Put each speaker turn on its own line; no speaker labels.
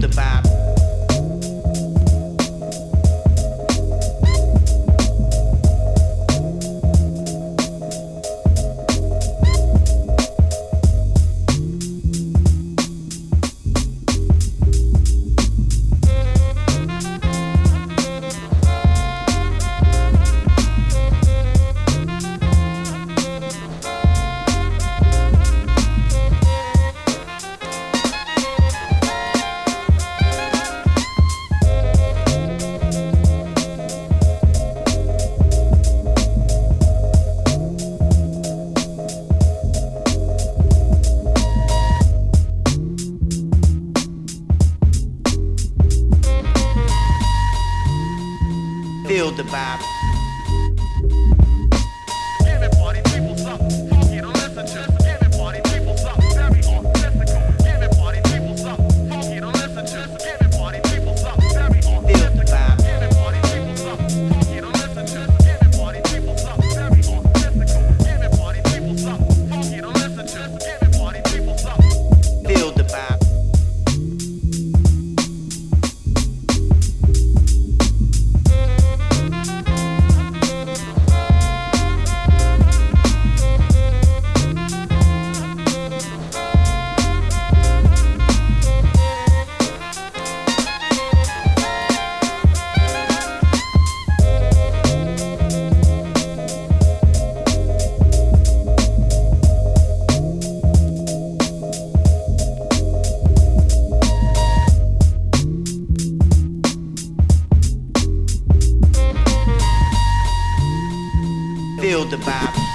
the vibe. Feel the vibe.
Give it party people something funky to listen to. Give it party people something very artistical. Give it party people something funky to listen to. Give it party people something very artistical. Give it party people something funky to listen to. Give it party people something very artistical. Give it party people something funky to listen to. Give it party people something.
Feel the vibe. Feel the vibe.